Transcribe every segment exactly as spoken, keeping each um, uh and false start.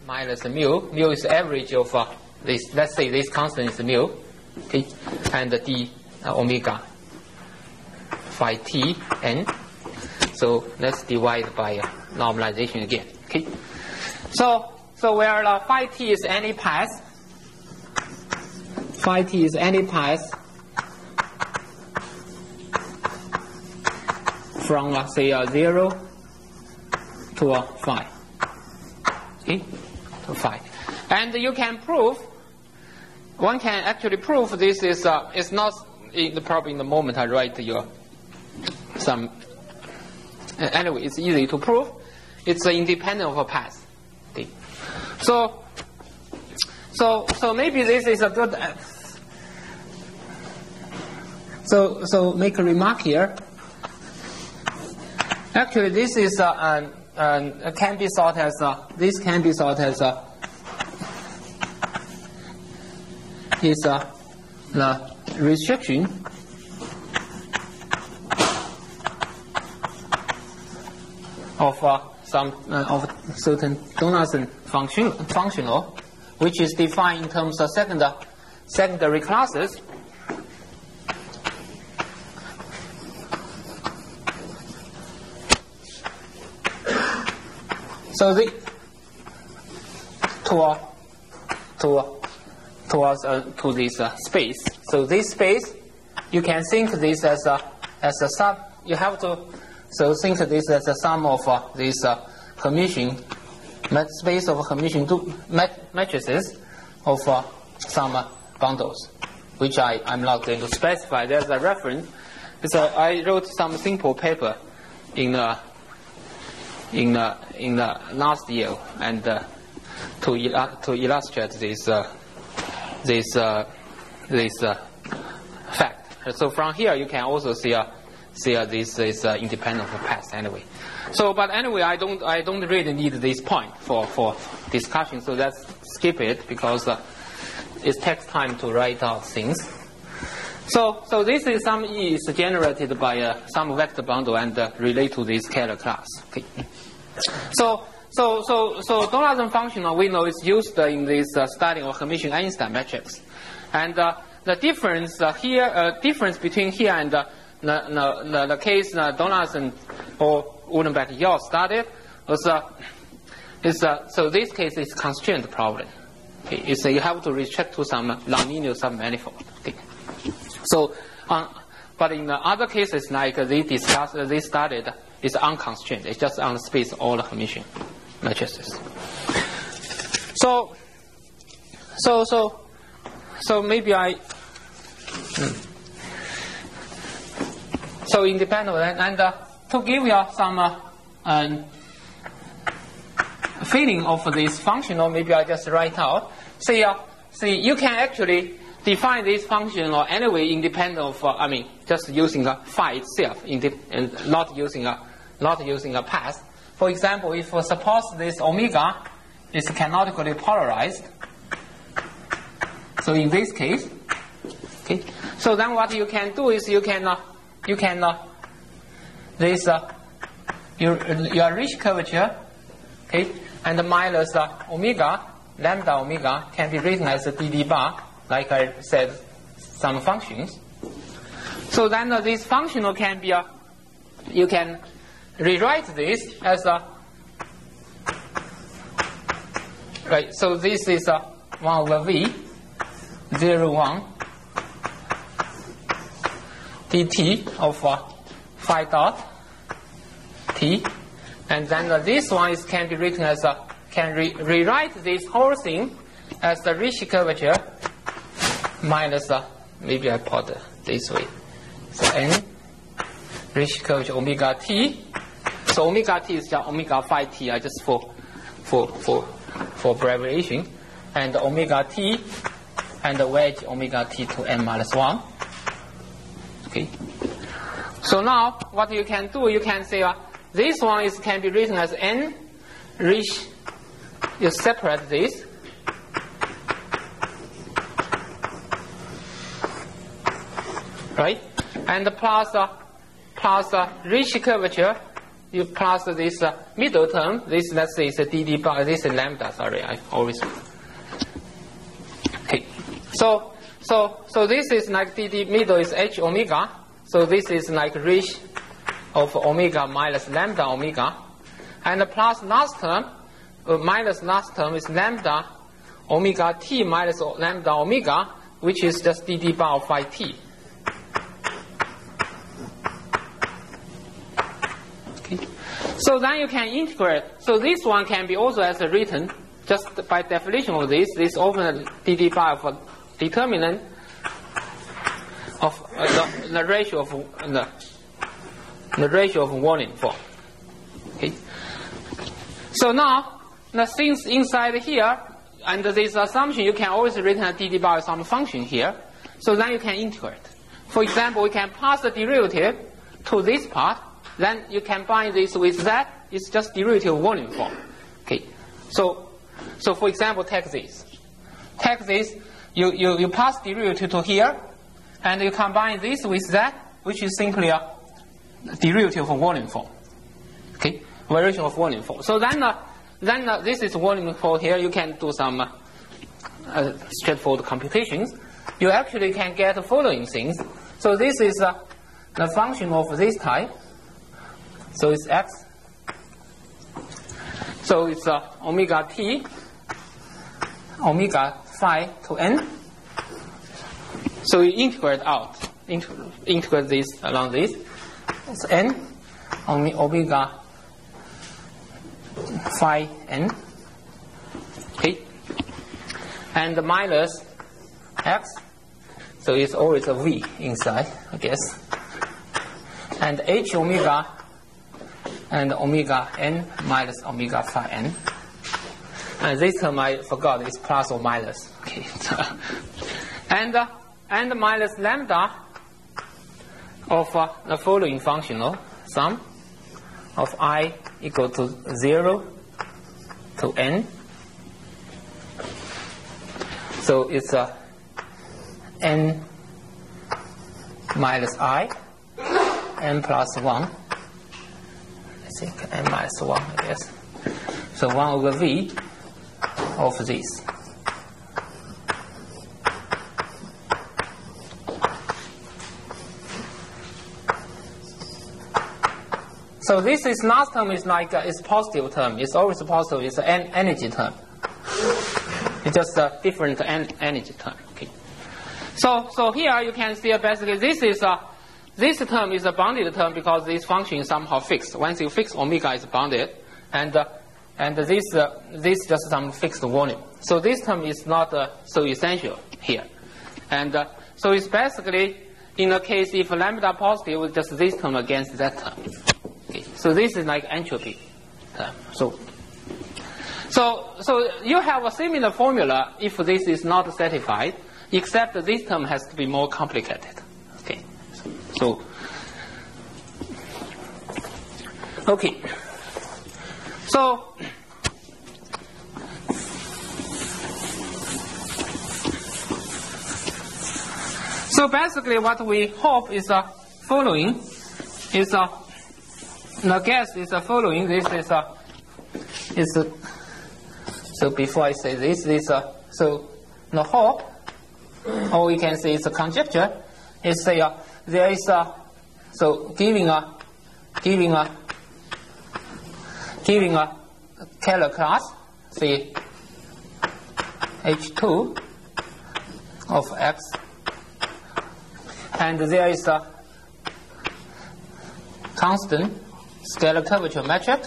minus mu. Mu is average of uh, this. Let's say this constant is mu, okay, and the d uh, omega phi t n. So let's divide by uh, normalization again. Okay. So so where uh, phi t is any path, phi t is any path from uh, say uh, zero to uh, phi. Okay, to phi, and you can prove. One can actually prove this is uh, is not in the probably in the moment I write your some. Uh, anyway, it's easy to prove. It's uh, independent of a path. Okay. So, so, so maybe this is a good. Uh, so, so make a remark here. Actually, this is uh, an, an, can be thought as uh, this can be thought as uh, is uh, the restriction of uh, some uh, of certain Donaldson function functional, which is defined in terms of second, secondary classes. So the to uh, to uh, towards uh, to this uh, space. So this space, you can think this as a as a sub. You have to so think this as a sum of uh, this uh, Hermitian mat space of Hermitian mat matrices of uh, some uh, bundles, which I I'm not going to specify. There's a reference. So I wrote some simple paper in uh, in uh, in the last year, and uh, to il to illustrate this. Uh, this uh, this uh, fact. So from here you can also see uh, see uh, this is uh, independent of path anyway. So but anyway I don't I don't really need this point for for discussion. So let's skip it because uh, it takes time to write out things. So so this is some E is generated by uh, some vector bundle and uh, relate to this scalar class. Okay. So. So, so, so Donaldson functional we know is used uh, in this uh, study of Hermitian Einstein matrix, and uh, the difference uh, here, uh, difference between here and uh, the, the, the case uh, Donaldson or Uhlenbeck-Yau studied was uh, is uh, so this case is constraint problem. Okay, it's uh, you have to restrict to some nonlinear submanifold. Okay, so uh, but in the other cases like uh, they discussed, uh, they studied, it's unconstrained. It's just on the space of all the Hermitian matrices. So, so, so, so maybe I. Hmm. So independent of that, and uh, to give you some uh, um, feeling of this functional, maybe I just write out. See, uh, see, you can actually define this functional anyway, independent of. Uh, I mean, just using a phi itself, and not using a not using a path. For example, if uh, suppose this omega is canonically polarized, so in this case, okay, so then what you can do is you can uh, you can uh, this uh, your your Ricci curvature, okay, and minus uh, omega lambda omega can be written as a d d bar, like I said, some functions. So then uh, this functional can be a uh, you can rewrite this as a right. So this is a one over v zero one dt of uh, phi dot t, and then uh, this one is can be written as a can re rewrite this whole thing as the Ricci curvature minus uh, maybe I put it this way. So n Ricci curvature omega t. So omega t is just omega phi t, uh, just for for for for abbreviation, and omega t and the wedge omega t to n minus one. Okay. So now what you can do, you can say uh, this one is can be written as n Ricci. You separate this. Right, and plus uh, plus uh, Ricci curvature you plus this uh, middle term. This, let's say, is a d d bar. This is lambda. Sorry, I always. Okay. So, so, so this is like d d middle is h omega. So this is like reach of omega minus lambda omega, and the plus last term uh, minus last term is lambda omega t minus lambda omega, which is just d d bar of phi t. Okay. So then you can integrate. So this one can be also as a written, just by definition of this, this often d d bar of a determinant of uh, the, the ratio of uh, the, the ratio of volume form. Okay. So now, the things inside here, under this assumption, you can always written a d d bar some function here. So then you can integrate. For example, we can pass the derivative to this part. Then you combine this with that. It's just derivative volume form. Okay. So, so for example, take this. Take this. You you you pass derivative to here, and you combine this with that, which is simply a derivative of volume form. Okay. Variation of volume form. So then. Uh, Then uh, this is volume for here. You can do some uh, uh, straightforward computations. You actually can get the following things. So this is uh, the function of this type. So it's x. So it's uh, omega t, omega phi to n. So you integrate out, Inter- integrate this along this. It's n, omega phi n, okay, and minus x, so it's always a v inside, I guess, and h omega and omega n minus omega phi n, and this term I forgot is plus or minus, okay, and uh, and minus lambda of uh, the following functional sum of I equal to zero to n. So it's a n minus I, n plus one. I think n minus one, I guess. So one over v of this. So this is last term is like uh, it's positive term. It's always positive. It's an energy term. It's just a different en energy term. Okay. So so here you can see uh, basically this is a this term is a bounded term because this function is somehow fixed. Once you fix omega is bounded, and uh, and this uh, this just some fixed volume. So this term is not uh, so essential here, and uh, so it's basically in a case if lambda positive, it's just this term against that term. Okay, so this is like entropy term. So, so, so you have a similar formula if this is not satisfied, except this term has to be more complicated. Okay, so, okay, so, so basically what we hope is the following is a the guess is the following. This is a, is a, so before I say this, this a, so the hope, or we can say it's a conjecture, is say uh, there is a, so giving a, giving a, giving a Kähler class, say H two of X, and there is a constant scalar curvature metric,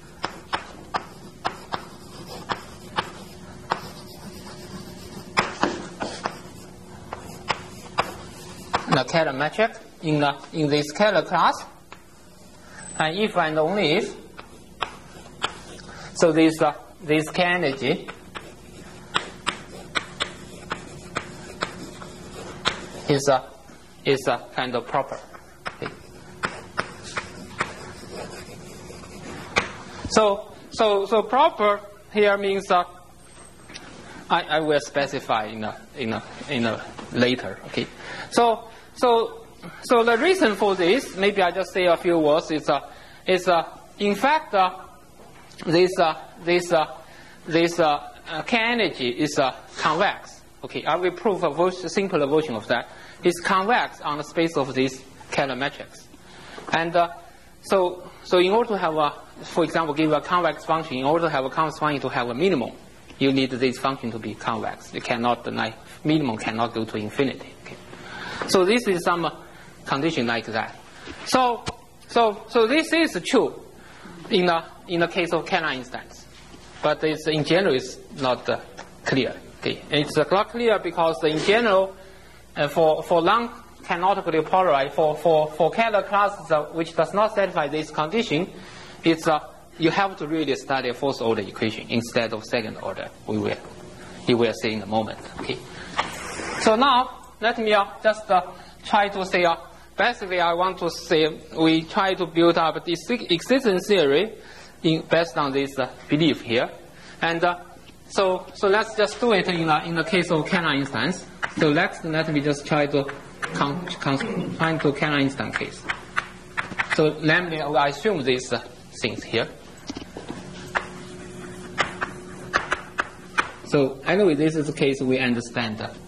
the Kähler metric in the in this Kähler class, and if and only if, so this uh, this K energy is a is a kind of proper. So, so, so proper here means uh, I, I will specify in a, in a, in a later. Okay. So, so, so the reason for this, maybe I just say a few words. Is a, is a, in fact, uh, this uh, this uh, this uh, uh, K energy is uh, convex. Okay, I will prove a, version, a simpler version of that. It's convex on the space of this Kähler matrix, and uh, so so in order to have a, for example, give a convex function, in order to have a convex function to have a minimum, you need this function to be convex. It cannot, like, minimum cannot go to infinity. Okay. So this is some uh, condition like that. So so so this is true in the in the case of Kähler instance, but it's in general it's not uh, clear. Okay, it's uh, not clear because in general, uh, for for long canonically polarized for for for Kähler classes uh, which does not satisfy this condition, it's uh, you have to really study a first order equation instead of second order. We will you will see in a moment. Okay. So now let me uh, just uh, try to say. Uh, basically, I want to say we try to build up this existence theory in, based on this uh, belief here, and uh, so so let's just do it in the in the case of Kähler instance. So let's let me just try to con, con, find to Kähler instance case. So let me I assume these uh, things here. So anyway, this is the case we understand uh,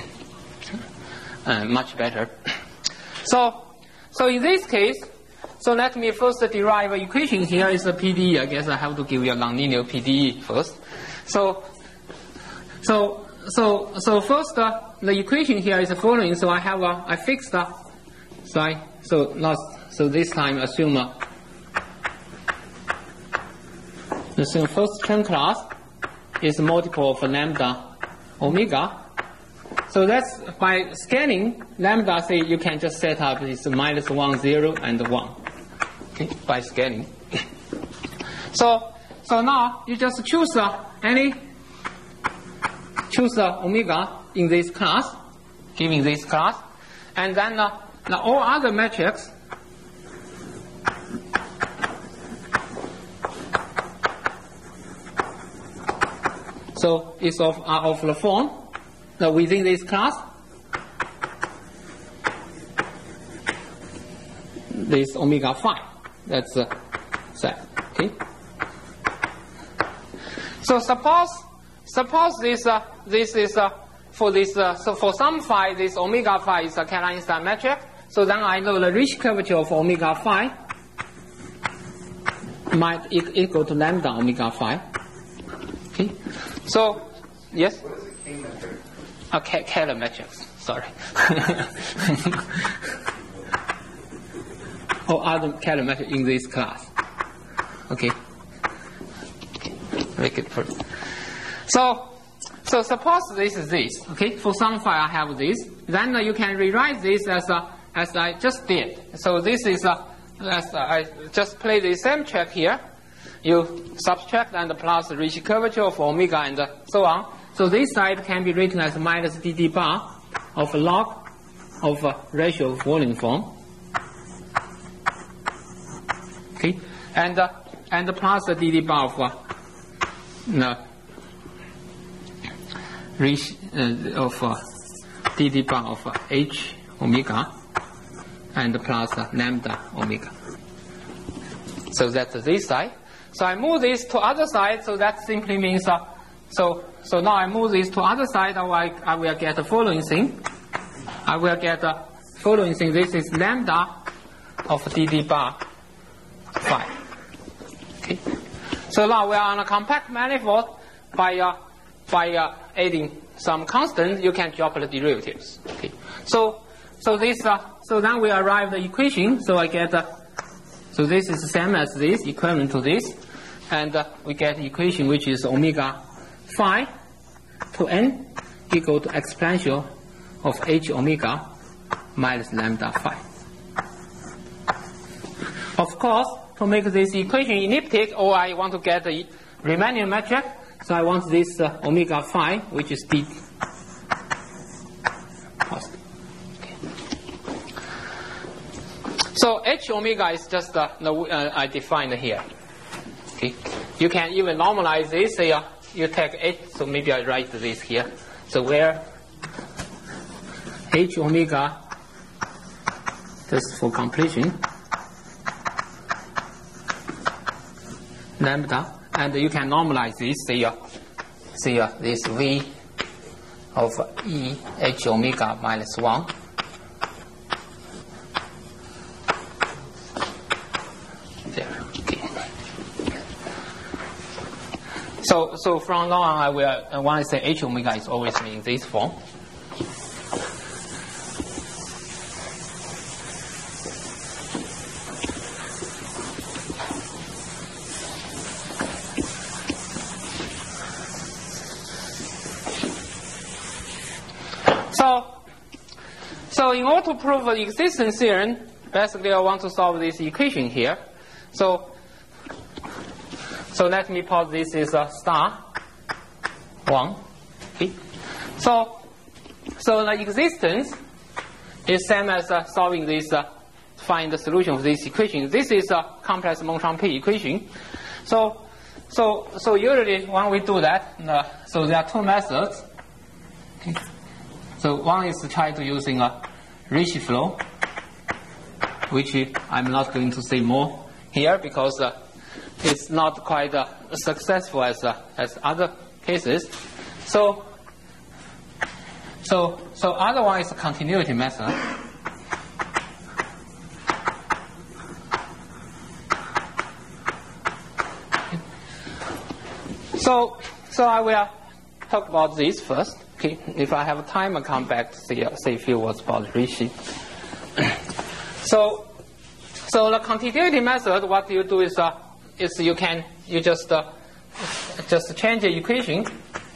uh, much better. So, so in this case, so let me first derive an equation here is a P D E. I guess I have to give you a nonlinear P D E first. So, so, so, so first uh, the equation here is the following. So I have a I fixed uh, so I so last so this time assume uh, assume first term class is multiple of lambda omega. So that's by scaling lambda, say you can just set up this minus one, zero, and one. Okay, by scaling. so so now you just choose uh, any choose uh, omega in this class, giving this class, and then uh, the all other metrics so it's of are of the form. Now within this class, this omega phi, that's uh, set. Okay. So suppose suppose this uh, this is uh, for this uh, so for some phi this omega phi is a Kähler instance metric. So then I know the Ricci curvature of omega phi might e equal to lambda omega phi. Okay. So yes. A Kähler matrix, sorry. or other Kähler matrix in this class. Okay. Make it first. So, so suppose this is this. Okay. For some phi, I have this. Then uh, you can rewrite this as uh, as I just did. So this is uh, as uh, I just play the same check here. You subtract and plus the Ricci curvature of omega and uh, so on. So this side can be written as minus d d bar of log of uh, ratio of volume form. Okay, and uh, and plus the d d bar of uh, no, ratio uh, of uh, d d bar of uh, h omega and plus uh, lambda omega. So that's this side. So I move this to other side. So that simply means uh, so. So now I move this to other side, or I, I will get the following thing. I will get the following thing. This is lambda of d d bar phi. Okay. So now we are on a compact manifold. By uh, by uh, adding some constant, you can drop the derivatives. Okay. So so this uh, so then we arrive the equation. So I get uh, so this is the same as this, equivalent to this, and uh, we get equation which is omega phi to n equal to exponential of h omega minus lambda phi. Of course, to make this equation elliptic, or I want to get the Riemannian metric, so I want this uh, omega phi, which is d. Okay. So h omega is just uh, no, uh, I defined here. Okay, you can even normalize this. Say, uh, you take h, so maybe I write this here. So where h omega, just for completion, lambda, and you can normalize this, say, uh, say uh, this V of E H omega minus one. There, okay. So, so from now on, I will, uh, when I say H omega is always in this form. So, so in order to prove the existence theorem, basically I want to solve this equation here. So, so let me pause this is a star one. Okay. So, so the existence is same as uh, solving this, uh, find the solution of this equation. This is a complex Monchampy equation. So, so, so usually when we do that, uh, so there are two methods. Okay. So one is to try to using a Ricci flow, which I'm not going to say more here because uh, it's not quite uh, successful as uh, as other cases. So so so other one is a continuity method. So so I will talk about this first. Okay, if I have time, I'll come back to say, uh, say a few words about Ricci. so, so the continuity method, what you do is, uh, is you can you just uh, just change the equation.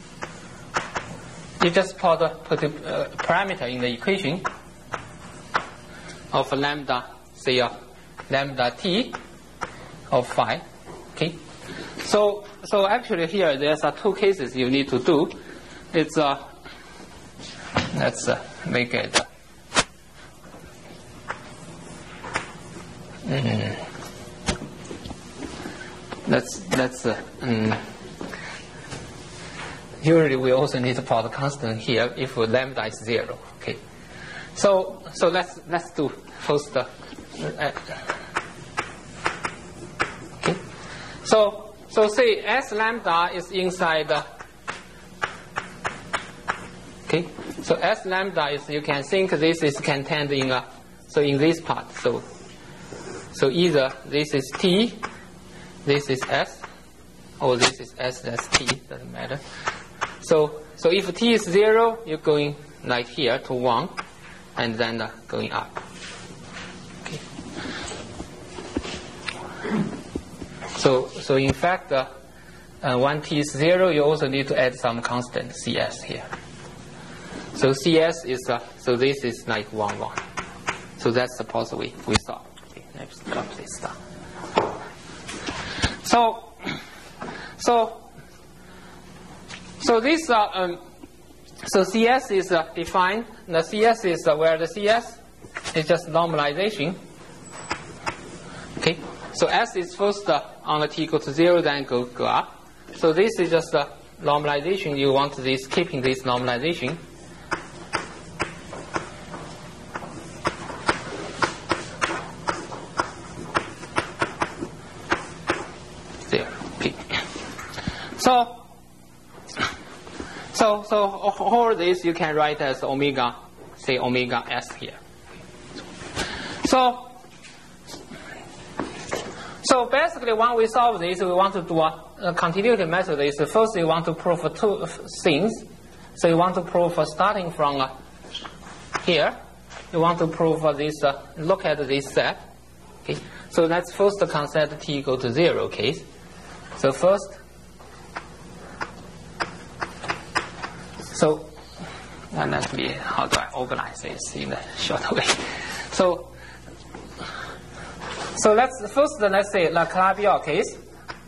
You just put the put the uh, parameter in the equation of lambda, say uh, lambda t of phi. Okay, so so actually here there's uh, two cases you need to do. It's uh, let's uh, make it. Uh, mm, let's let's. Uh, mm, usually we also need to put a constant here if lambda is zero. Okay. So so let's let's do first. Uh, uh, okay. So so say S lambda is inside. Uh, Okay, so S lambda is, you can think this is contained in a, so in this part. So, so either this is T, this is S, or this is S, that's T, doesn't matter. So, so if T is zero, you're going like here to one, and then uh, going up. Okay. So, so in fact, uh, uh, when T is zero, you also need to add some constant C S here. So C S is, uh, so this is like one, one. So that's the possible we solve. Okay, let's drop this down. So, so, so this, uh, um, so C S is uh, defined. The C S is uh, where the C S is just normalization. Okay, so S is first uh, on the T equal to zero, then go, go up. So this is just a normalization. You want this, keeping this normalization. So, so, so all this you can write as omega, say omega s here. So, so basically when we solve this, we want to do a, a continuity method. Is first you want to prove two things. So you want to prove uh, starting from uh, here, you want to prove uh, this, uh, look at this set. Okay. So let's first consider t equal to zero case. So first, so and let me, how do I organize this in a short way? So, so let's first let's say the Calabi-Yau case.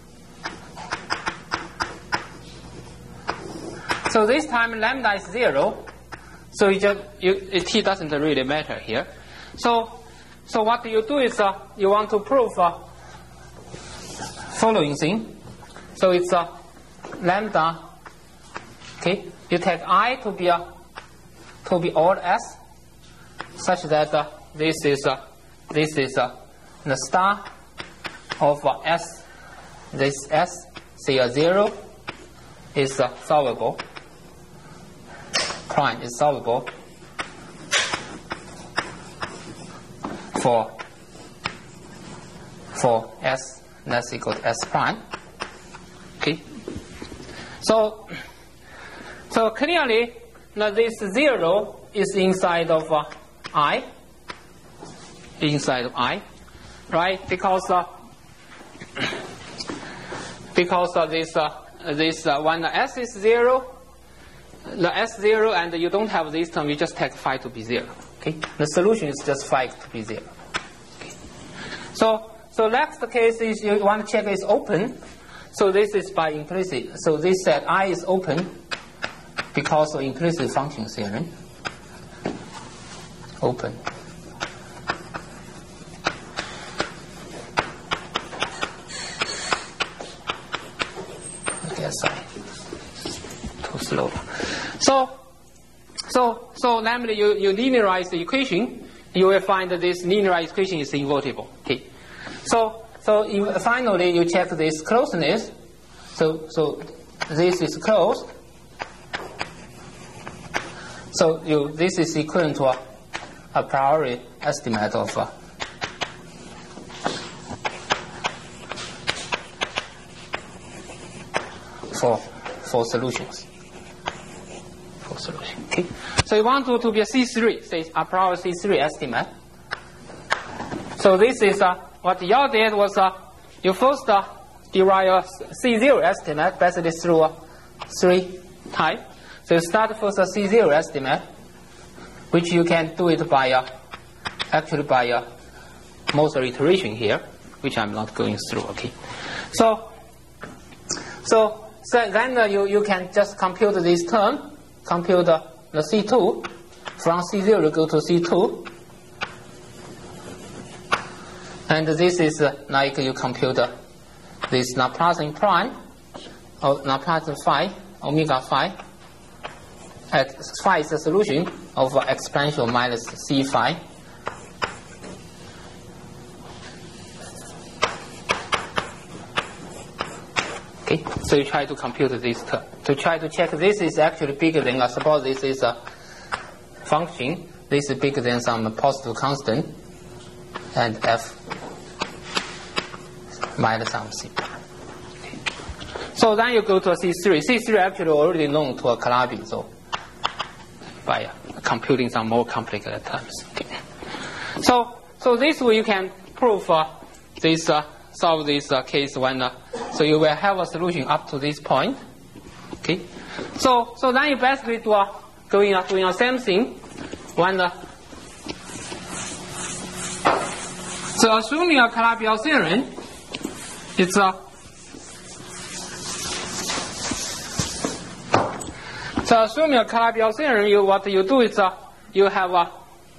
So this time lambda is zero, so you just you, t doesn't really matter here. So, so what you do is uh, you want to prove uh, following thing. So it's uh, lambda. Okay, you take I to be a to be odd s, such that uh, this is uh, this is uh, the star of uh, s this S, say a zero, is uh, solvable. Prime is solvable for for S less equal to S prime. Okay. So so clearly now this zero is inside of uh, I. Inside of I, right? Because uh, because of this uh, this uh, when the S is zero, the S zero, and you don't have this term, you just take phi to be zero. Okay, the solution is just phi to be zero. Okay. So so next case is you want to check is open. So this is by implicit. So this set I is open because of implicit function theorem. Open. Too slow. So, so, so, namely, you, you linearize the equation, you will find that this linearized equation is invertible. Okay. So, so you, finally, you check this closeness. So, so this is closed. So, you this is equivalent to a, a priori estimate of. Uh, For, for solutions. For solution. Okay. So you want to, to be a C three, say a priori C three estimate. So this is uh, what you did was uh, you first uh, derive a C zero estimate basically through a three type. So you start first a C zero estimate, which you can do it by uh, actually by a Moser iteration here, which I'm not going through. Okay. So so So then uh, you, you can just compute this term, compute uh, the C two, from C zero go to C two. And this is uh, like you compute uh, this Laplacian prime, or Laplacian phi, omega phi. At phi is the solution of uh, exponential minus C phi. Okay, so you try to compute this term. To try to check this is actually bigger than, uh, suppose this is a function, this is bigger than some positive constant, and f minus some c. Okay. So then you go to a C three. C three actually already known to a Calabi, so by uh, computing some more complicated terms. Okay. So, so this way you can prove uh, this, uh, solve this uh, case when. Uh, So you will have a solution up to this point. Okay. So so then you basically do a, going uh, doing the same thing when uh, so assuming a Calabi-Yau theorem, it's a so assuming a Calabi-Yau theorem, you what you do is uh, you have a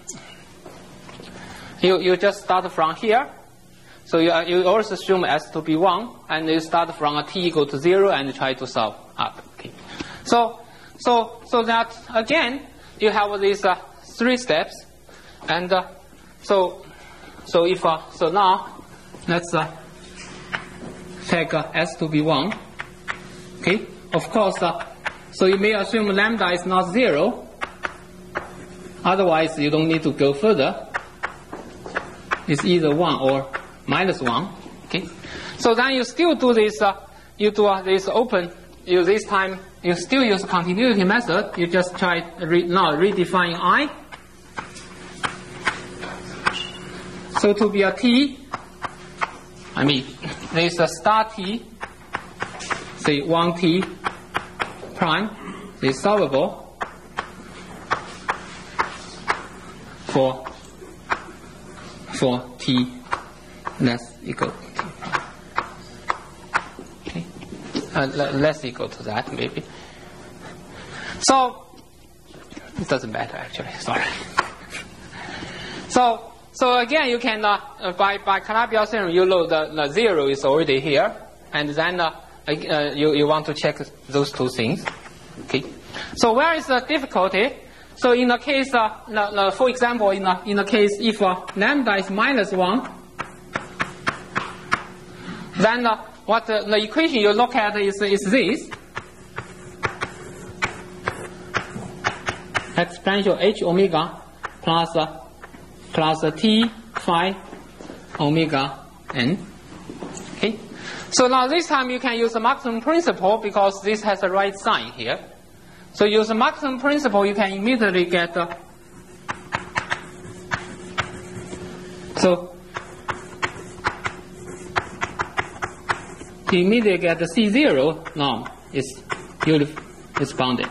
you you just start from here. So you, uh, you also assume S to be one, and you start from a t equal to zero and try to solve up. Okay. So, so, so that again you have these uh, three steps, and uh, so, so if uh, so now let's uh, take uh, S to be one. Okay. Of course, uh, so you may assume lambda is not zero. Otherwise, you don't need to go further. It's either one or minus one. Okay. So then you still do this. Uh, you do uh, this open. You this time you still use continuity method. You just try re, now redefine I. So to be a t, I mean there is a star t. Say one t prime is solvable for for t less equal to t prime. Okay, uh, less equal to that maybe. So it doesn't matter actually. Sorry. So so again, you can uh, by by Calabi-Yau theorem, you know the, the zero is already here, and then uh, uh, you you want to check those two things. Okay. So where is the difficulty? So in the case, uh, the, the, for example, in the in the case if uh, lambda is minus one, then uh, what the, the equation you look at is, is this. Exponential h omega plus, uh, plus uh, t phi omega n. Okay. So now this time you can use the maximum principle because this has a right sign here. So use the maximum principle, you can immediately get uh, so you immediately get the C zero norm is is bounded.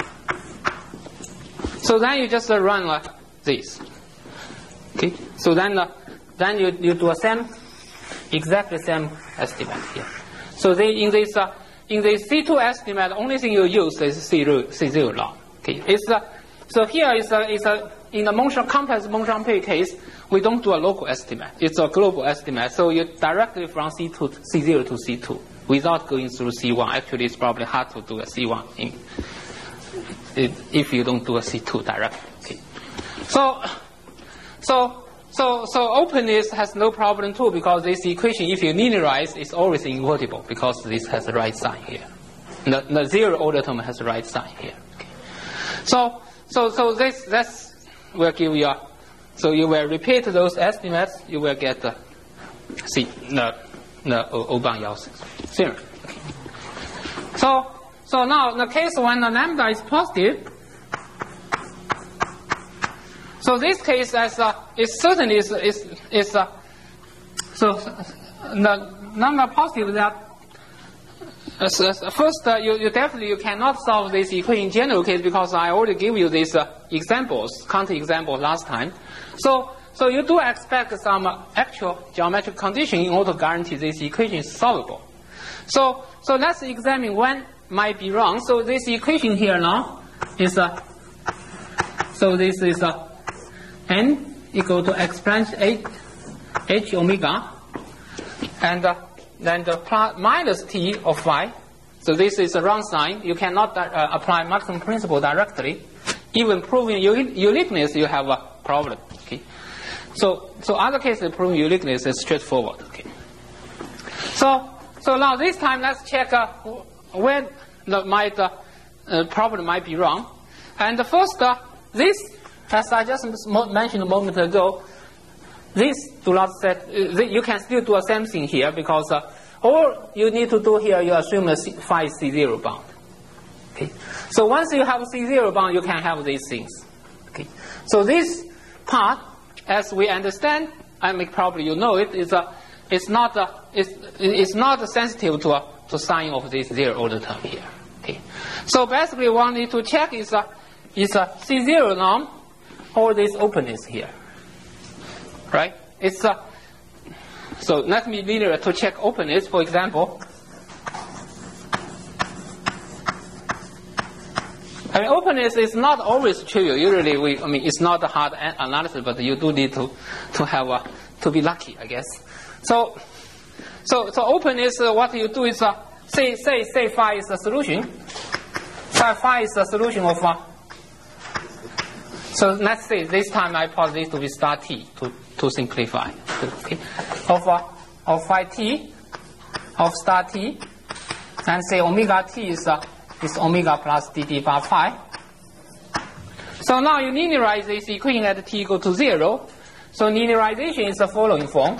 So then you just uh, run like this. Okay. So then uh, then you you do a same exactly same estimate here. So they, in this uh, in the C two estimate, the only thing you use is C zero, C zero norm. Okay. It's uh, so here is a is a in the Monchon complex Monchampy case, we don't do a local estimate. It's a global estimate. So you directly from C two to C zero to C two without going through C one. Actually, it's probably hard to do a C one in, if you don't do a C two directly. Okay. So so. So, so openness has no problem too because this equation, if you linearize, is always invertible because this has the right sign here. The, the zero order term has the right sign here. Okay. So, so, so this this will give you. A, so you will repeat those estimates. You will get the see the the Aubin-Yau theorem. Okay. So, so now in the case when the lambda is positive. So this case as uh, is certainly is is is uh, so the number positive that uh, first uh, you, you definitely you cannot solve this equation in general case because I already gave you these uh, examples, counter example last time. So so you do expect some uh, actual geometric condition in order to guarantee this equation is solvable. So so let's examine when might be wrong. So this equation here now is a uh, so this is a uh, n equal to exponential h, h omega, and uh, then the plus minus t of phi. So this is a wrong sign. You cannot uh, apply maximum principle directly. Even proving uniqueness, you have a problem. Okay. So so other cases proving uniqueness is straightforward. Okay. So so now this time let's check uh, when the might uh, uh, problem might be wrong. And the first uh, this. As I just mentioned a moment ago, this do not set. Uh, you can still do the same thing here because uh, all you need to do here, you assume a C, phi C zero bound. Okay. So once you have C zero bound, you can have these things. Okay. So this part, as we understand, I mean probably you know it, is a, it's not a, it's, it's not sensitive to a, to sign of this zero order term here. Okay. So basically, one need to check is a is a C zero norm. All this openness here, right? It's a, so let me linear to check openness. For example, I mean openness is not always trivial. Usually, we I mean it's not a hard analysis, but you do need to to have a, to be lucky, I guess. So, so so openness. Uh, what you do is uh, say say say phi is a solution. Phi phi is a solution of. Uh, So let's say this time I pause this to be star t to, to simplify. Okay. Of, uh, of phi t, of star t, and say omega t is, uh, is omega plus dd bar phi. So now you linearize this equation at t equal to zero. So linearization is the following form.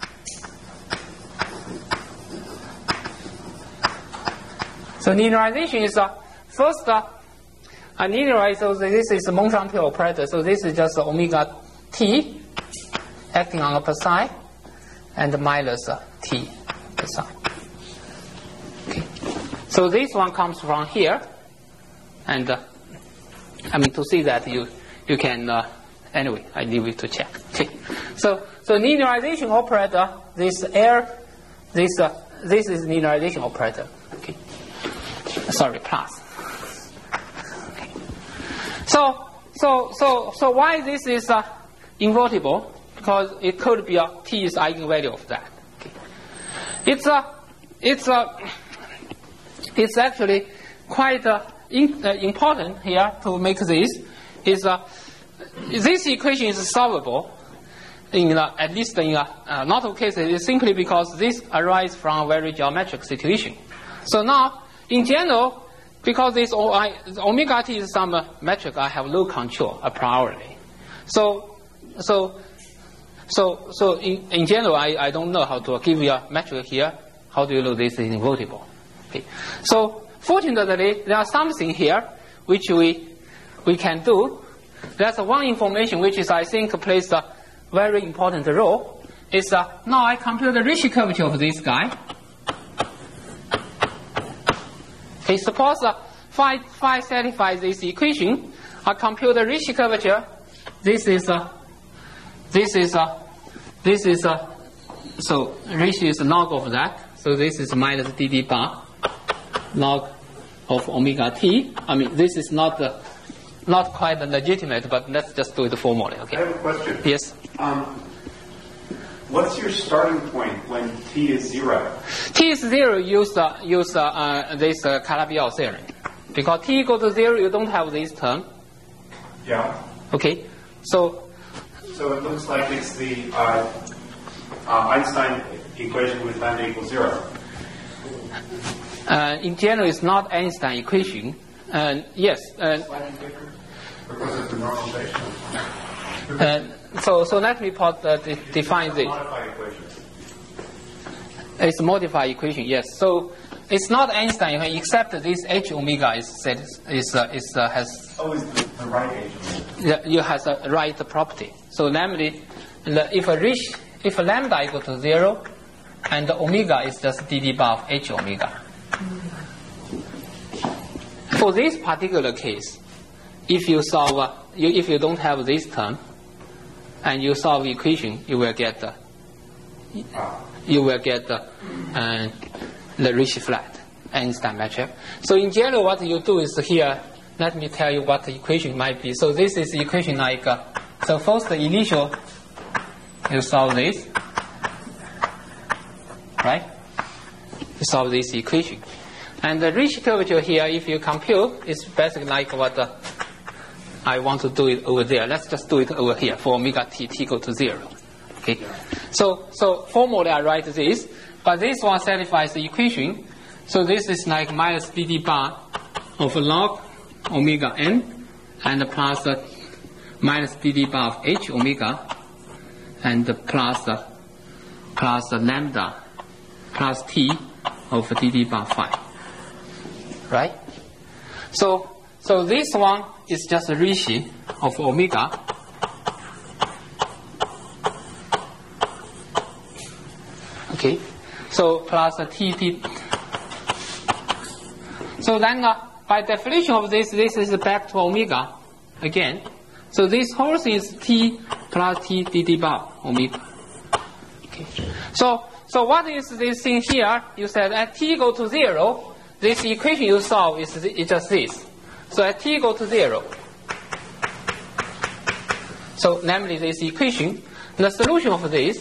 So linearization is uh, first uh, I linearize, so this is a Monchampy operator. So this is just omega t acting on upper side and minus uh, t upper side. Okay. So this one comes from here, and uh, I mean to see that you you can uh, anyway. I leave it to check. Okay. So so linearization operator. This air, this uh, this is linearization operator. Okay. Sorry, plus. So, so, so, so why this is uh, invertible? Because it could be a t is eigenvalue of that. Okay. It's a, uh, it's a, uh, it's actually quite uh, in, uh, important here to make this. Is uh, this equation is solvable, in the, at least in a, uh, not all cases, is simply because this arises from a very geometric situation. So now, in general, because this o I, omega t is some uh, metric, I have no control a priori. So, so, so, so in, in general, I, I don't know how to give you a metric here. How do you know this is invotable? Okay. So, fortunately, there are something here which we we can do. There's one information which is, I think, plays a very important role. Is uh, now I compute the Ricci curvature of this guy. Okay, suppose uh, phi, phi satisfies this equation. I compute the Ricci curvature. This is uh, this is uh, this is uh, so Ricci is log of that. So this is minus d d bar log of omega t. I mean, this is not uh, not quite legitimate, but let's just do it formally. Okay. I have a question. Yes. Um, what's your starting point when t is zero? T is zero. Use uh, use uh, uh, this uh, Calabi-Yau theorem, because t equal to zero, you don't have this term. Yeah. Okay. So. So it looks like it's the uh, uh, Einstein equation with lambda equals zero. Uh, in general, it's not Einstein equation. Uh, yes. Uh, Because it's the normalization. uh, so, so let me put, uh, de define this. Modified equation. It's a modified equation. Yes. So it's not Einstein except this h omega is set, is uh, is uh, has Always the, the right h omega. you has a right property. So namely, if a rich, if a lambda equal to zero, and the omega is just d d bar of h omega. For this particular case, if you solve, uh, you, if you don't have this term, and you solve the equation, you will get the, you will get the, uh, the Ricci flat Einstein metric. So in general, what you do is here. Let me tell you what the equation might be. So this is the equation like, uh, so first the initial, you solve this, right? You solve this equation. And the Ricci curvature here, if you compute, is basically like what uh, I want to do it over there. Let's just do it over here for omega t, t equal to zero. Okay. So, so formally I write this, but this one satisfies the equation. So this is like minus d d bar of log omega n, and plus uh, minus d d bar of h omega, and plus uh, plus uh, lambda plus t of d d bar phi. Right? So, so this one is just a Ricci of omega. Okay. So plus a t t. So then, uh, by definition of this, this is back to omega again. So this whole thing is t plus t d d bar omega. Okay. So, so what is this thing here? You said at t equal to zero. This equation you solve is, is just this. So at t equal to zero. So namely this equation, the solution of this,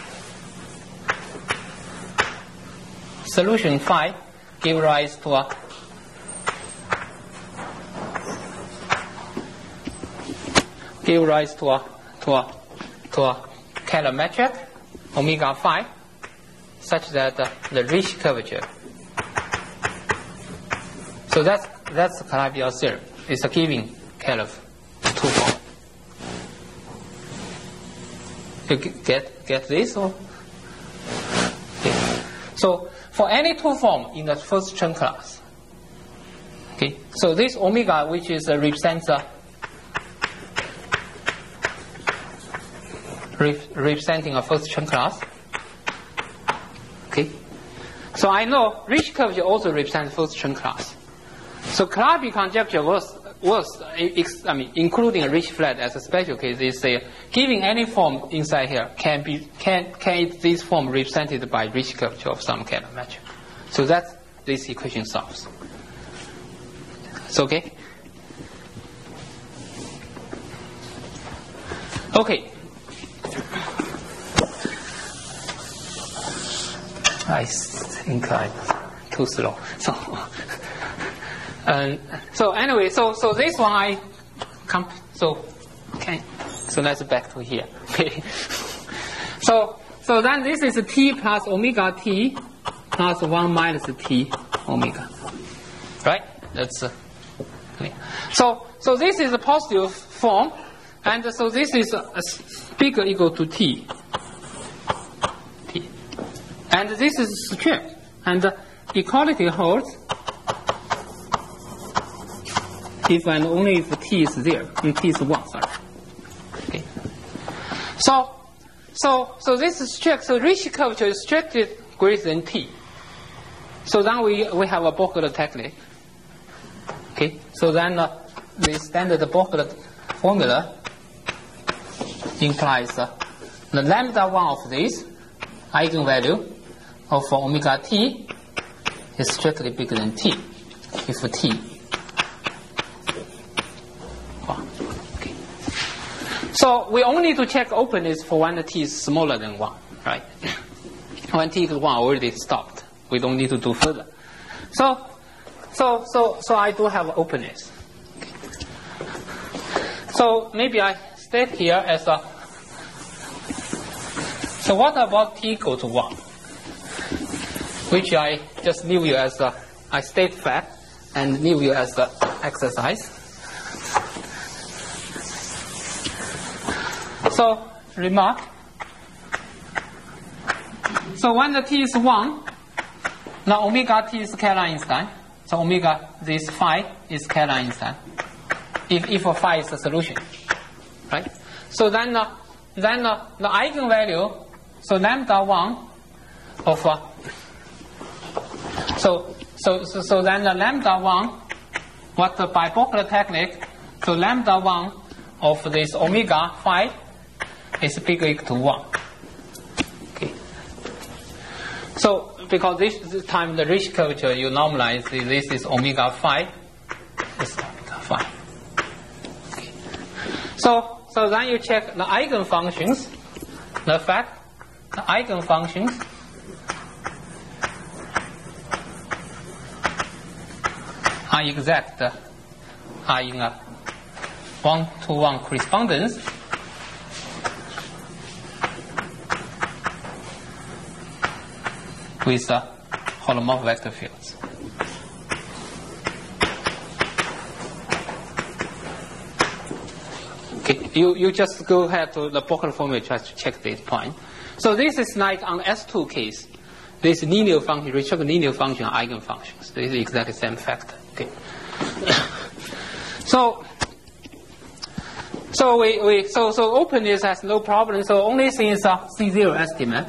solution phi, give rise to a give rise to a to a to a Kähler metric omega phi, such that uh, the Ricci curvature. So that's that's the Calabi-Yau theorem. It's a giving Kähler two form. You get get this or? Okay. So for any two form in the first Chern class, okay. So this omega, which is uh, represents a representing a first Chern class. Okay. So I know Ricci curvature also represents first Chern class. So Calabi conjecture was was I mean including a Ricci flat as a special case is say giving any form inside here can be can can it, this form represented by Ricci curvature of some Kähler metric. So that's this equation solves. It's okay. Okay. I think I'm too slow. So, um, so anyway, so so this one I comp. So okay. So let's back to here. Okay. So, so then this is t plus omega t plus one minus t omega. Right? That's uh, clear. So, so this is a positive form, and so this is a, a bigger equal to t. T. And this is strict, and the equality holds if and only if t is there, and t is one, sorry. Okay. So, so, so this is strict, so Ricci curvature is restricted greater than t. So then we, we have a Borchardt technique. Okay, so then uh, the standard Borchardt formula implies uh, the lambda one of this eigenvalue of omega t is strictly bigger than t, if t. Wow. Okay. So we only need to check openness for when the t is smaller than one, right? When t equals one, already stopped. We don't need to do further. So, so, so, so I do have openness. Okay. So maybe I state here as a. So what about t equal to one? Which I just leave you as a. I state fact and leave you as a exercise. So remark. So when the t is one. Now omega t is Kähler-Einstein, so omega this phi is Kähler-Einstein. If if a phi is a solution, right? So then uh, then uh, the eigenvalue, so lambda one of uh, so so so so then the lambda one, what the by Borchardt technique, so lambda one of this omega phi is bigger equal to one. Okay. So because this, this time the Ricci curvature you normalize, this is omega phi, this is omega phi. Okay. So so then you check the eigenfunctions, the fact the eigenfunctions are exact, are in a one to one correspondence. With uh, holomorphic vector fields. Okay, you, you just go ahead to the Borchardt formula just to check this point. So this is like on S two case. This linear function, Ricci linear function are eigenfunctions. This is exactly the same factor. Okay. so so we, we so so openness has no problem. So only thing is a C zero estimate.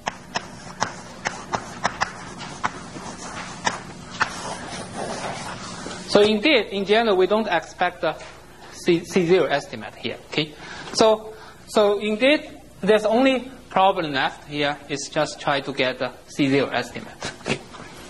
So indeed, in general, we don't expect a C, C zero estimate here. Okay, so so indeed, there's only problem left here is just try to get a C zero estimate. Okay.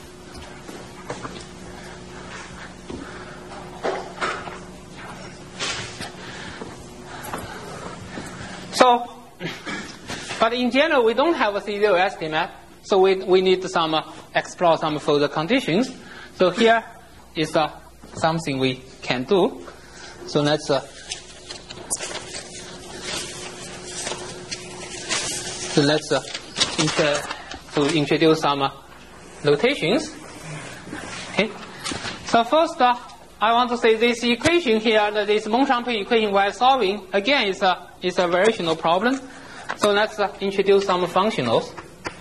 So, but in general, we don't have a C zero estimate, so we we need to some uh, explore some further conditions. So here is a something we can do. So let's uh, so let's uh, inter to introduce some uh, notations. Okay. So first, uh, I want to say this equation here, that this Monchampel equation while solving again is a is a variational problem. So let's uh, introduce some functionals.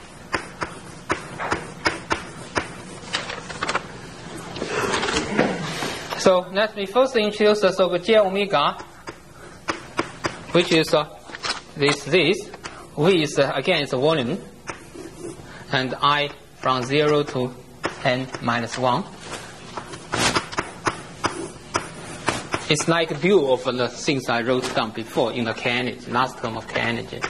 So let me first introduce the so J omega, which is uh, this this. V is uh, again is a volume, and I from zero to n minus one. It's like a view of the things I wrote down before in the K energy, last term of K energy.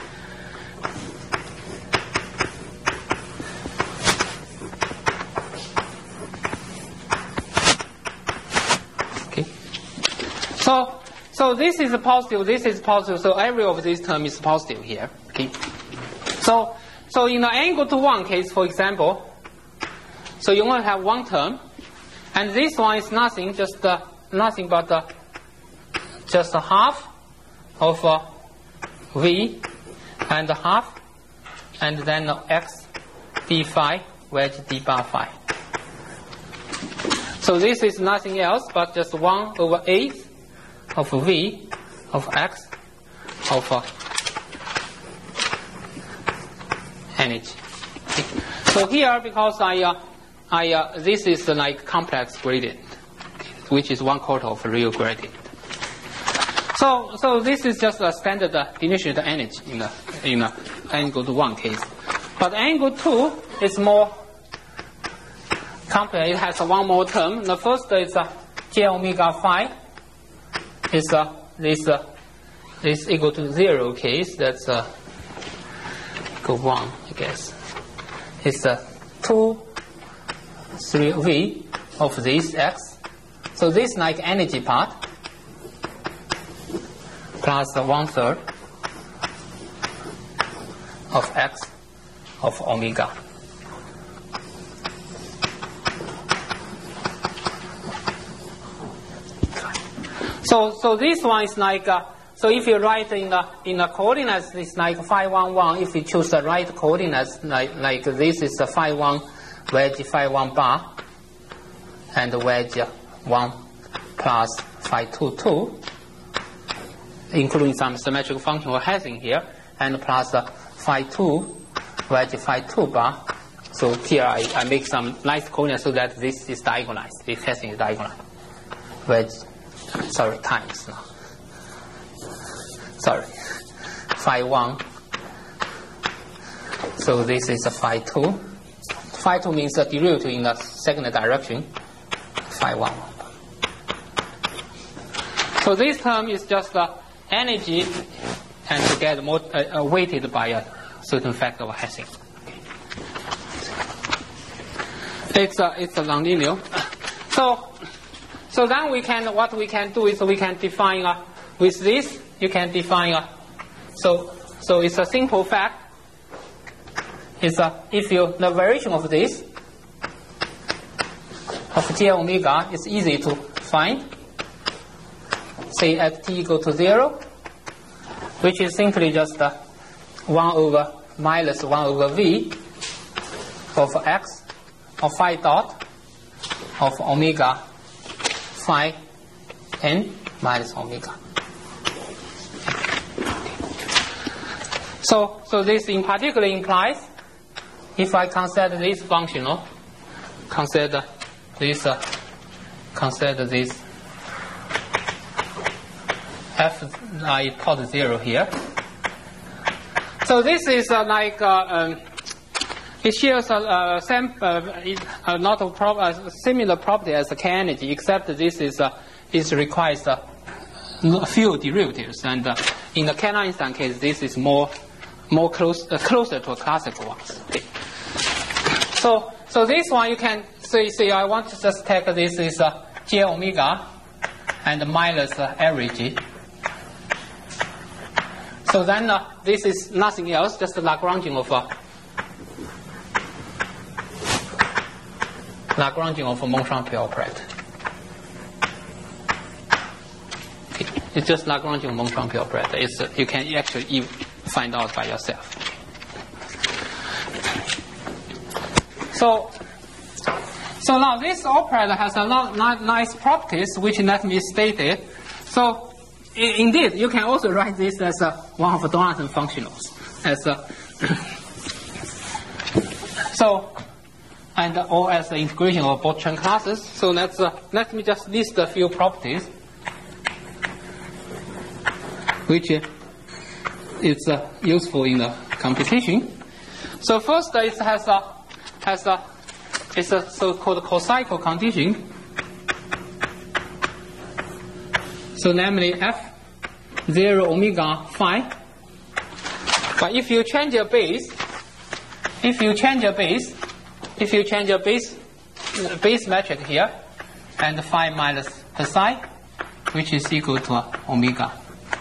So, so this is positive, this is positive, so every of these term is positive here. Okay. So, so in the n equal to one case, for example, so you only have one term, and this one is nothing, just uh, nothing but uh, just a half of uh, v, and half and then x d phi wedge d bar phi. So this is nothing else but just one over eighth of v of x of uh, energy. Okay. So here, because I, uh, I, uh, this is uh, like complex gradient, which is one quarter of real gradient. So, so this is just a standard uh, initial energy in the in the n equal to one case. But n equal to two is more complex. It has uh, one more term. The first is uh, j omega phi. Is uh, this uh, this equal to zero case. That's uh, equal one, I guess. It's uh, two three v of this x. So this like energy part plus uh, one third of x of omega. So, so this one is like, uh, so if you write in the, in the coordinates, it's like phi one one. If you choose the right coordinates, like, like this is the phi one wedge phi one bar, and wedge one plus phi two two, including some symmetric function or Hessing here, and plus uh, phi two wedge phi two bar. So here I, I make some nice coordinates so that this is diagonalized. This Hessing is diagonalized. Wedge. Sorry, times now. Sorry, phi one. So this is a phi two. Phi two means a derivative in the second direction. Phi one. So this term is just the energy, and to get more uh, uh, weighted by a certain factor of Hessing. Okay. It's a it's a nonlinear. So. So then we can, what we can do is we can define, uh, with this, you can define, uh, so, so it's a simple fact. It's uh, if you, the variation of this, of j omega is easy to find. Say at t equal to zero, which is simply just uh, one over minus one over v of x, of phi dot, of omega phi n minus omega. So, so this in particular implies, if I consider this functional, consider this, uh, consider this f I put zero here. So this is uh, like uh, um, it shares a, a, same, uh, a lot of pro a similar property as the K energy, except this is uh, it requires uh, few derivatives, and uh, in the K-Einstein case, this is more more close uh, closer to a classical one. Okay. So so this one you can say say I want to just take this is uh, j omega and minus uh, average. So then uh, this is nothing else, just the Lagrangian of uh, Lagrangian of Monchampère operator. Okay. It's just Lagrangian Monchampère operator. It's, uh, you can actually find out by yourself. So, so now this operator has a lot of nice properties which let me state it. So, I, indeed, you can also write this as a, one of the Donaldson functionals. As a so. And or as the integration of both Chern classes. So let's uh, let me just list a few properties, which uh, is uh, useful in the computation. So first, uh, it has a has a it's a so-called co-cycle condition. So namely f zero omega phi. But if you change your base, if you change your base. If you change your base base metric here, and phi minus psi, which is equal to omega.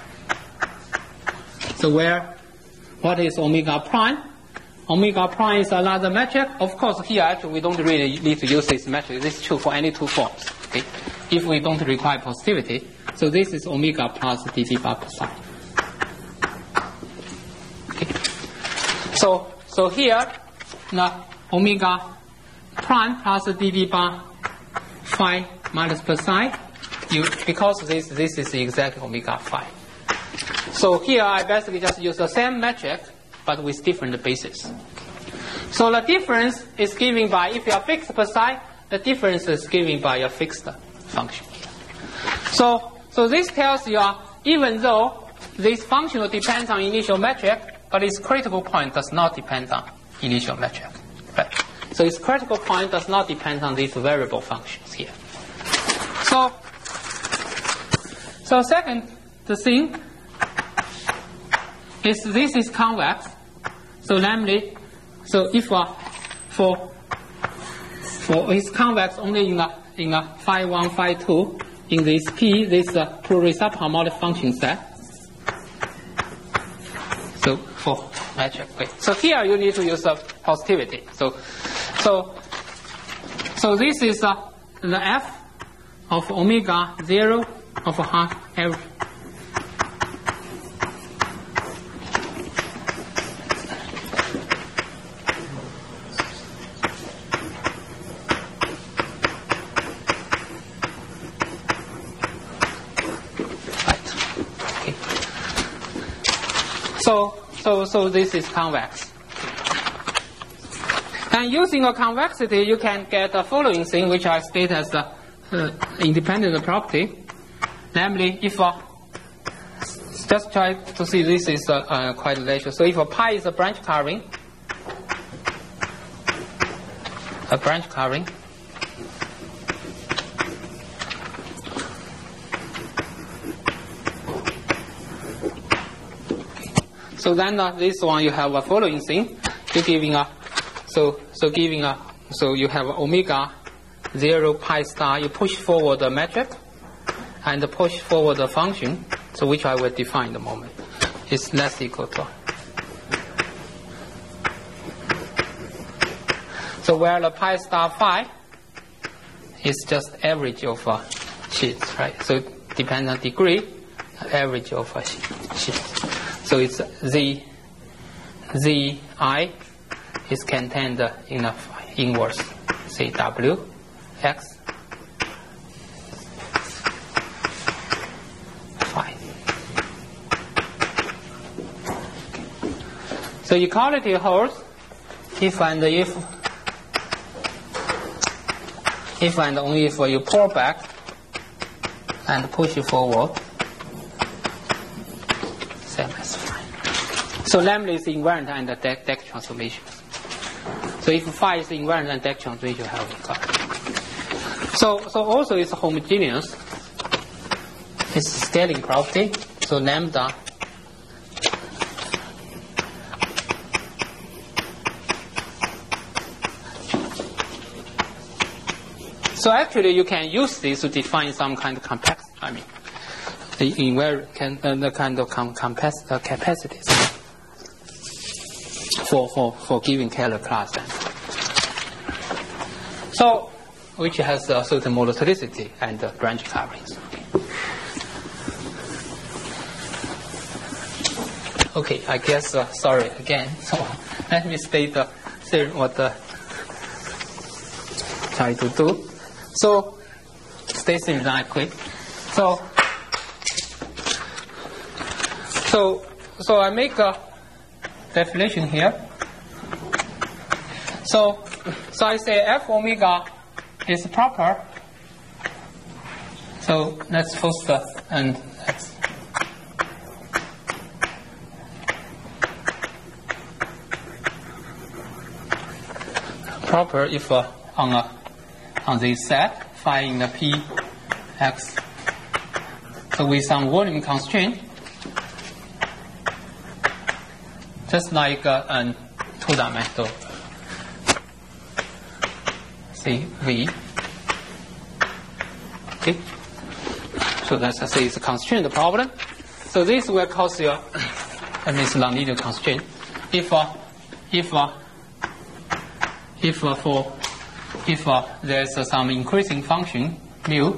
So where, what is omega prime? Omega prime is another metric. Of course, here actually we don't really need to use this metric. This is true for any two forms. Okay, if we don't require positivity, so this is omega plus dB bar psi. Okay, so. so here, now omega prime plus dv bar phi minus psi, you, because this, this is exactly omega phi. So here I basically just use the same metric, but with different bases. So the difference is given by, if you are fixed psi, the difference is given by a fixed function. So, so this tells you, uh, even though this function depends on initial metric, but its critical point does not depend on initial metric. Right? So its critical point does not depend on these variable functions here. So, so second, the thing is this is convex. So namely, so if uh, for for it's convex only in a in a phi one, phi two, in this P, this uh, Fourier subharmonic function set. So for metric, okay. So here you need to use a positivity. So, so, so this is uh, the f of omega zero of half every. So, so, so this is convex. And using a convexity, you can get the following thing, which I state as the uh, independent property. Namely, if uh, just try to see this is uh, uh, quite related. So if a pi is a branch carving, a branch carving, so then uh, this one you have a following thing. You're giving a so so giving a so you have omega zero pi star. You push forward the metric and push forward the function. So which I will define in a moment. It's less equal to. So where the pi star phi is just average of uh, sheets, right? So it depends on degree, average of uh, sheets. So it's Z, Z I is contained in a inverse C W X phi. So equality holds if and if, if and only if you pull back and push it forward. So lambda is invariant and the deck, deck transformation. So if phi is invariant and deck transformation, you have equality. So, so also it's homogeneous. It's scaling property. So lambda So actually you can use this to define some kind of complex, I mean, the invariant can, uh, the kind of com, compass, uh, capacities. For, for, for given Kähler class. So, which has a certain monotonicity and uh, branch coverings. Okay, I guess, uh, sorry again. So, let me state uh, what uh, try to do. So, stay very quick. So, so, so I make a definition here. So, so I say f omega is proper. So let's first uh, and let's proper if uh, on a on this set phi in the P X. So with some volume constraint. Just like uh, a two-dimensional C V. Okay. So let's say it's a constraint problem. So this will cause you, that means non-linear constraint. If uh, if uh, if uh, for if uh, there's uh, some increasing function mu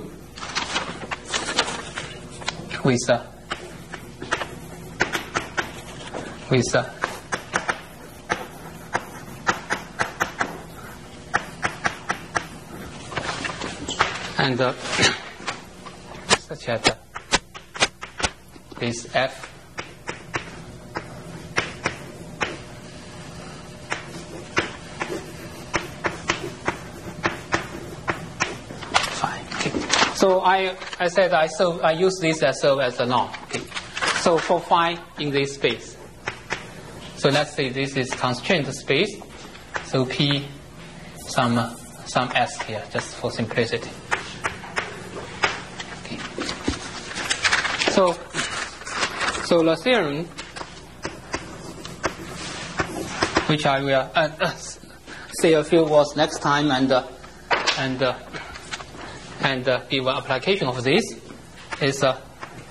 with uh, with uh, and uh, such that uh, this F fine. Okay. So I I said I so I use this as serve as a norm. Okay. So for phi in this space. So let's say this is constraint space. So P some uh, some S here, just for simplicity. Okay. So so the theorem, which I will uh, uh, say a few words next time, and uh, and uh, and uh, give an application of this, is uh,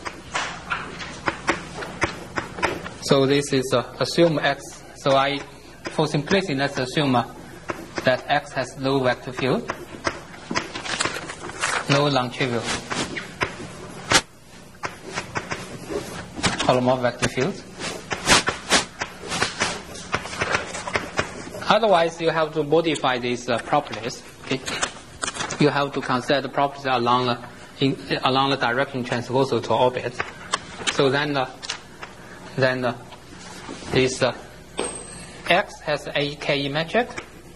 so this is uh, assume X. So I, for simplicity, let's assume uh, that X has no vector field, no non-trivial holomorphic vector field. Otherwise, you have to modify these uh, properties. Okay? You have to consider the properties along the, in, along the direction transversal to orbit. So then, uh, then uh, this uh, X has a K E metric.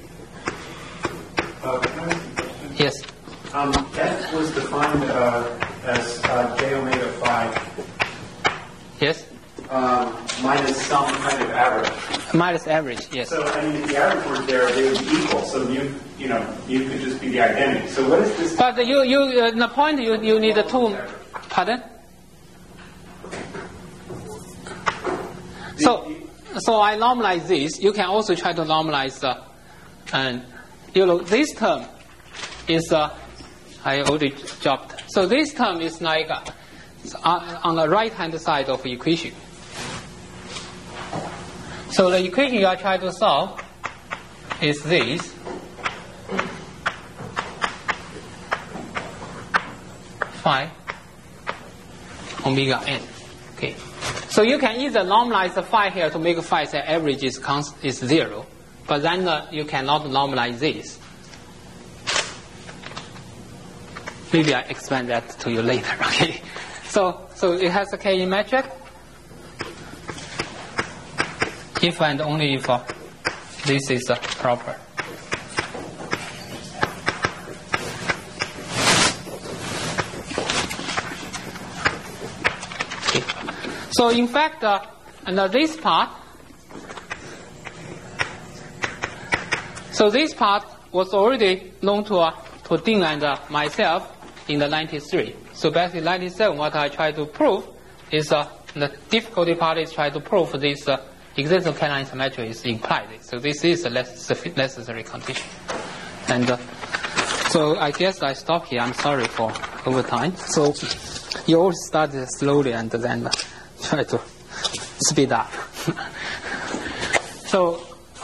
Uh, can I ask you a question? Yes. Um, F was defined uh, as uh, j omega phi Yes. um, minus some kind of average. Minus average. Yes. So, I mean, if the average were there, they would be equal. So, mu, you know, mu could just be the identity. So, what is this? But you, you, uh, the point you, you need a two. Pardon? So, so I normalize this. You can also try to normalize the, uh, and you know, this term is, uh, I already dropped. So this term is like uh, on the right-hand side of the equation. So the equation you are trying to solve is this. Phi omega n. Okay. So you can either normalize the phi here to make phi say average is const is zero, but then uh, you cannot normalize this. Maybe I explain that to you later. Okay. So so it has a K E metric if and only if uh, this is uh, proper. Okay. So in fact, uh, under this part, so this part was already known to uh, to Ding and uh, myself in the ninety-three. So back in ninety-seven, what I try to prove is uh, the difficulty part is try to prove this uh, existence of canine symmetry is implied. So this is a necessary condition. And uh, so I guess I stop here. I'm sorry for overtime. So you all started slowly and then uh, try to speed up. So.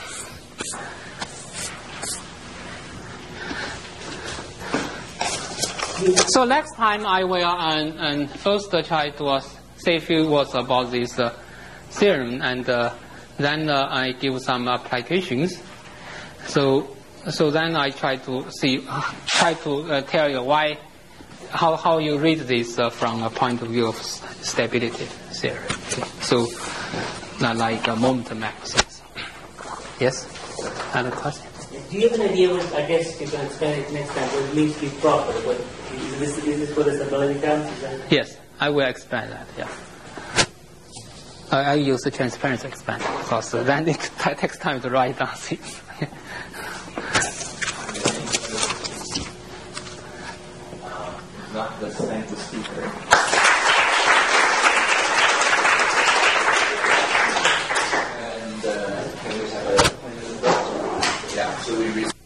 So next time I will uh, and first uh, try to uh, say a few words about this uh, theorem, and uh, then uh, I give some applications. So so then I try to see, try to uh, tell you why, how how you read this uh, from a point of view of stability theory. Okay. So not like uh, moment maps. Yes. Another question. Do you have an idea what, I guess you can explain it next time, what it means to be proper? What, is, this, is this for the stability terms? Yes, I will explain that, yeah. I, I use the transparency expander because then it takes time to write down things. Not the same to speaker. And uh, can we have a yeah, so we